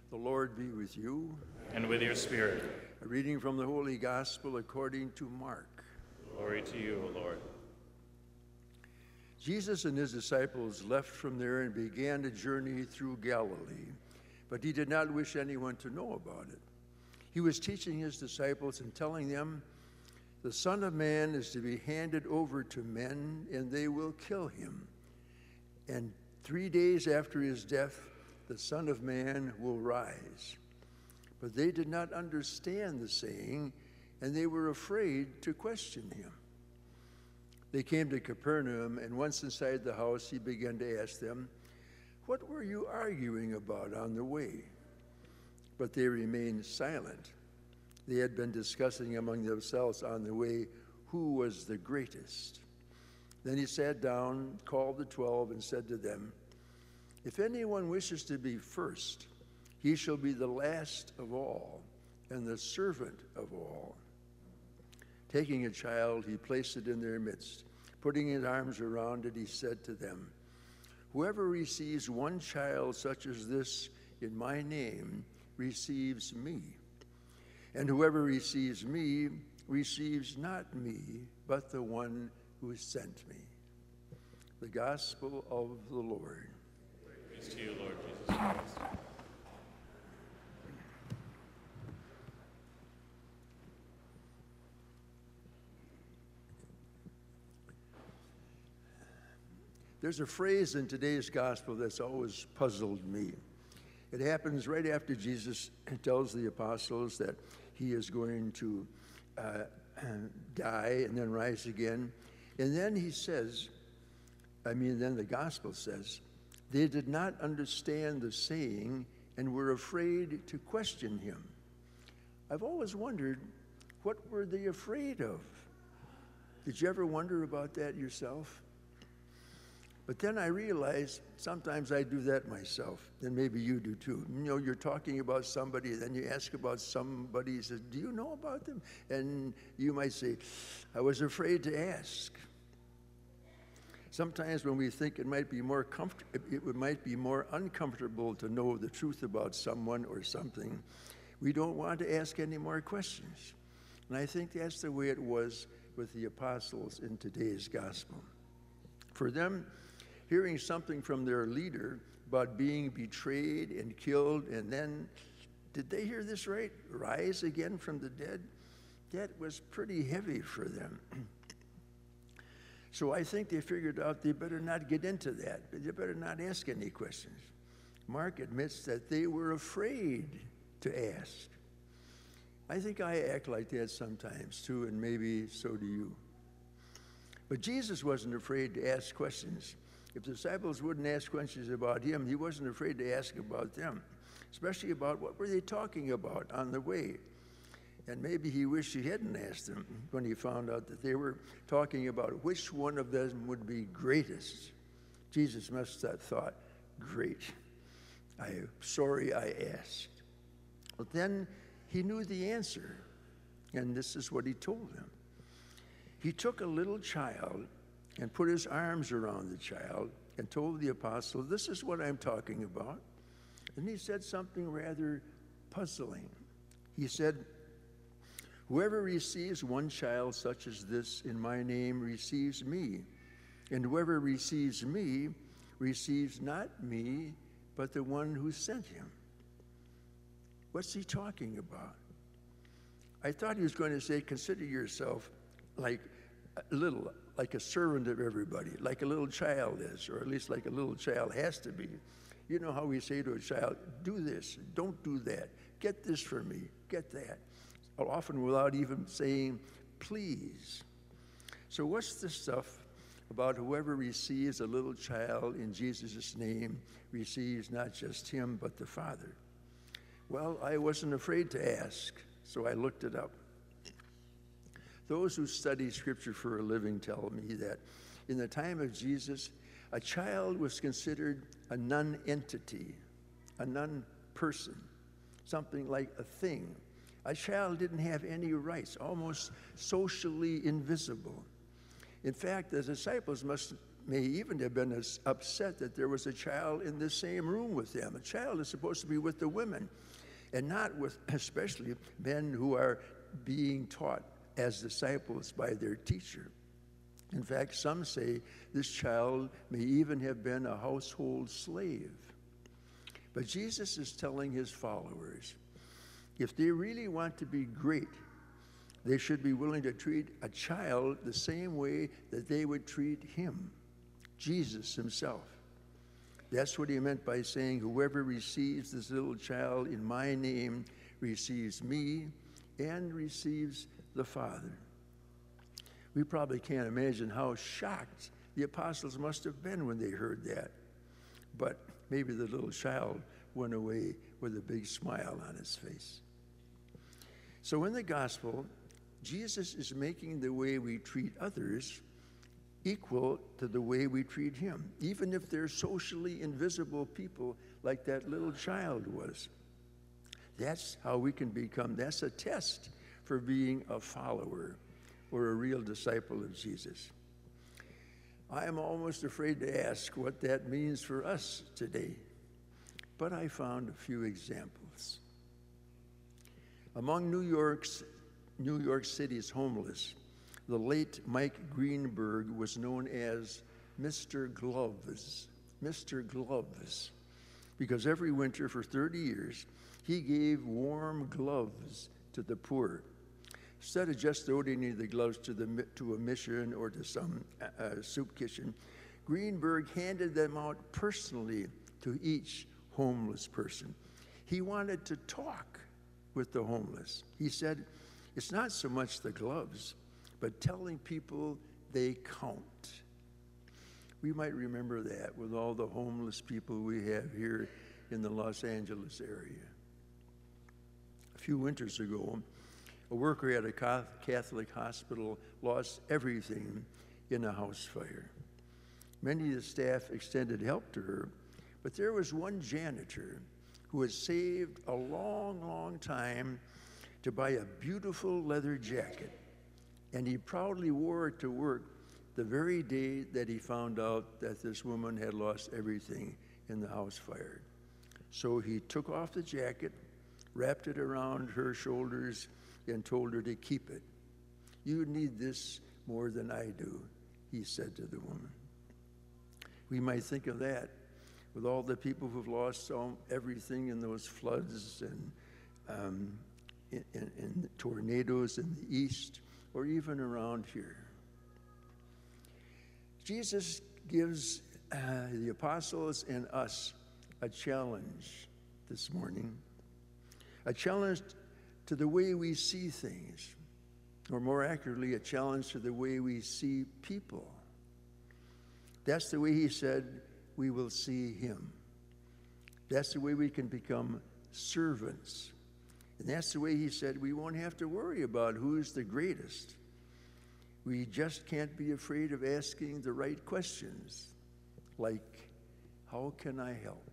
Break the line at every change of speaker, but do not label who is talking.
The Lord be with you.
And with your spirit.
A reading from the Holy Gospel according to Mark.
Glory to you, O Lord.
Jesus and his disciples left from there and began a journey through Galilee, but he did not wish anyone to know about it. He was teaching his disciples and telling them, "The Son of Man is to be handed over to men, and they will kill him. And 3 days after his death, the Son of Man will rise." But they did not understand the saying, and they were afraid to question him. They came to Capernaum, and once inside the house, he began to ask them, "What were you arguing about on the way?" But they remained silent. They had been discussing among themselves on the way who was the greatest. Then he sat down, called the 12, and said to them, "If anyone wishes to be first, he shall be the last of all and the servant of all." Taking a child, he placed it in their midst. Putting his arms around it, he said to them, "Whoever receives one child such as this in my name receives me. And whoever receives me receives not me, but the one who sent me." The Gospel of the Lord.
Praise to you, Lord Jesus Christ.
There's a phrase in today's gospel that's always puzzled me. It happens right after Jesus tells the apostles that he is going to die and then rise again. And then he says, then the gospel says, they did not understand the saying and were afraid to question him. I've always wondered, what were they afraid of? Did you ever wonder about that yourself? But then I realized sometimes I do that myself, and maybe you do too. You know, you're talking about somebody, then you ask about somebody, he says, "Do you know about them?" And you might say, "I was afraid to ask." Sometimes when we think it might be more uncomfortable to know the truth about someone or something, we don't want to ask any more questions. And I think that's the way it was with the apostles in today's gospel. For them, hearing something from their leader about being betrayed and killed, and then, did they hear this right? Rise again from the dead? That was pretty heavy for them. So I think they figured out they better not get into that. They better not ask any questions. Mark admits that they were afraid to ask. I think I act like that sometimes too, and maybe so do you. But Jesus wasn't afraid to ask questions. If the disciples wouldn't ask questions about him, he wasn't afraid to ask about them, especially about what were they talking about on the way. And maybe he wished he hadn't asked them when he found out that they were talking about which one of them would be greatest. Jesus must have thought, "Great. I'm sorry I asked." But then he knew the answer, and this is what he told them. He took a little child and put his arms around the child and told the apostle, "This is what I'm talking about." And he said something rather puzzling. He said, "Whoever receives one child such as this in my name receives me. And whoever receives me receives not me, but the one who sent him." What's he talking about? I thought he was going to say, consider yourself like a servant of everybody, like a little child is, or at least like a little child has to be. You know how we say to a child, "Do this, don't do that, get this for me, get that," often without even saying, "Please." So what's the stuff about whoever receives a little child in Jesus' name receives not just him, but the Father? Well, I wasn't afraid to ask, so I looked it up. Those who study Scripture for a living tell me that in the time of Jesus, a child was considered a non-entity, a non-person, something like a thing. A child didn't have any rights, almost socially invisible. In fact, the disciples must may even have been as upset that there was a child in the same room with them. A child is supposed to be with the women and not with especially men who are being taught as disciples by their teacher. In fact, some say this child may even have been a household slave. But Jesus is telling his followers, if they really want to be great, they should be willing to treat a child the same way that they would treat him, Jesus himself. That's what he meant by saying, whoever receives this little child in my name receives me and receives the Father. We probably can't imagine how shocked the apostles must have been when they heard that. But maybe the little child went away with a big smile on his face. So in the gospel, Jesus is making the way we treat others equal to the way we treat him, even if they're socially invisible people like that little child was. That's how we can become, that's a test for being a follower or a real disciple of Jesus. I am almost afraid to ask what that means for us today, but I found a few examples. Among New York City's homeless, the late Mike Greenberg was known as Mr. Gloves. Mr. Gloves. Because every winter for 30 years, he gave warm gloves to the poor. Instead of just donating the gloves to a mission or to some soup kitchen, Greenberg handed them out personally to each homeless person. He wanted to talk with the homeless. He said, it's not so much the gloves, but telling people they count. We might remember that with all the homeless people we have here in the Los Angeles area. A few winters ago, a worker at a Catholic hospital lost everything in a house fire. Many of the staff extended help to her, but there was one janitor who had saved a long, long time to buy a beautiful leather jacket, and he proudly wore it to work the very day that he found out that this woman had lost everything in the house fire. So he took off the jacket, wrapped it around her shoulders, and told her to keep it. You need this more than I do, he said to the woman. We might think of that with all the people who've lost everything in those floods and in tornadoes in the east, or even around here. Jesus gives the apostles and us a challenge this morning, a challenge to the way we see things, or more accurately, a challenge to the way we see people. That's the way he said we will see him. That's the way we can become servants. And that's the way he said we won't have to worry about who's the greatest. We just can't be afraid of asking the right questions, like, how can I help?